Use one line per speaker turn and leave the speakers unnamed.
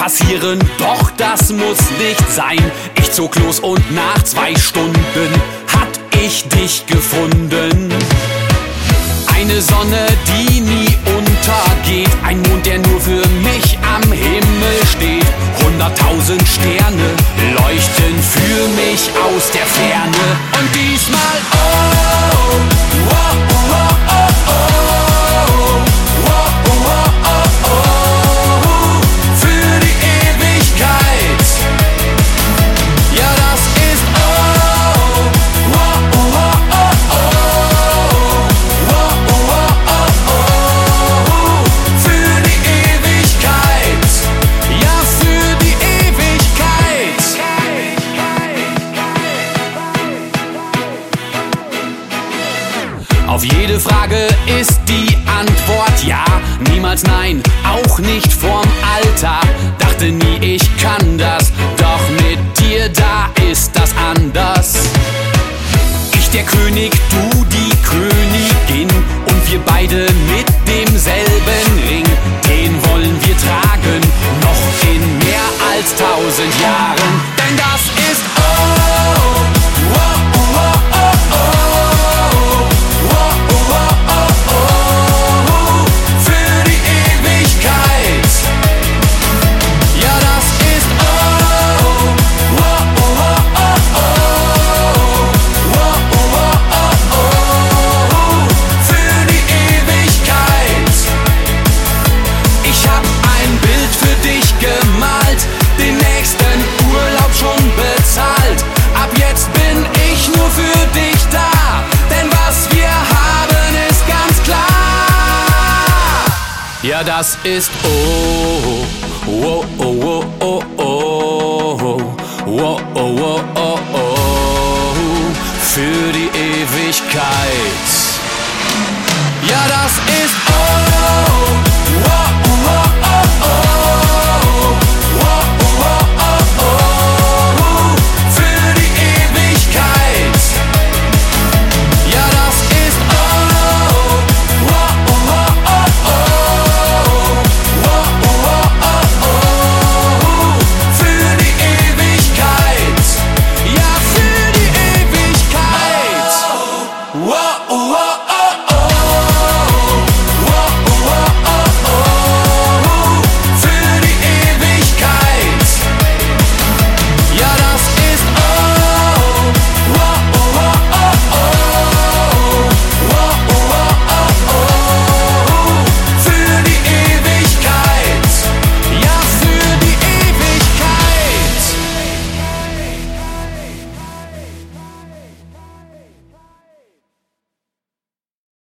passieren, doch das muss nicht sein. Ich zog los und nach 2 Stunden hatt ich dich gefunden. Eine Sonne, die nie untergeht, ein Mond, der nur für mich am Himmel steht. 100.000 Sterne leuchten für mich aus der Ferne. Und diesmal oh, oh, oh, oh, oh, oh, oh, oh, oh, oh, oh, für die Ewigkeit. Ja, das ist oh, oh, oh, oh, oh, oh, oh, oh, oh, für die Ewigkeit. Ja, für die Ewigkeit. Auf jede Frage ist die Antwort ja, niemals nein, auch nicht vorm Alter. Dachte nie, ich kann das, doch mit dir, da ist das anders. Ich der König, du die Königin und wir beide mit demselben Ring. Den wollen wir tragen, noch in mehr als 1000 Jahren. Denn das ist oh, oh, oh, oh, oh, oh, oh, oh, oh, oh, für die Ewigkeit. Ja, das ist oh, oh, oh, oh, oh, oh, oh, oh, für die Ewigkeit. Ich hab ein Bild für dich gemalt, den nächsten Urlaub schon bezahlt. Ab jetzt bin ich nur für dich da, denn was wir haben ist ganz klar. Ja, das ist oh, oh, oh, oh, oh, oh, oh, oh, oh, oh, oh, für die Ewigkeit. Ja, das ist oh, oh, oh, oh, oh, oh, oh, oh, oh, für die Ewigkeit. Ja, das ist oh, oh, oh, oh, oh, oh, oh, für die Ewigkeit. Ja, für die Ewigkeit. Oh, oh, oh.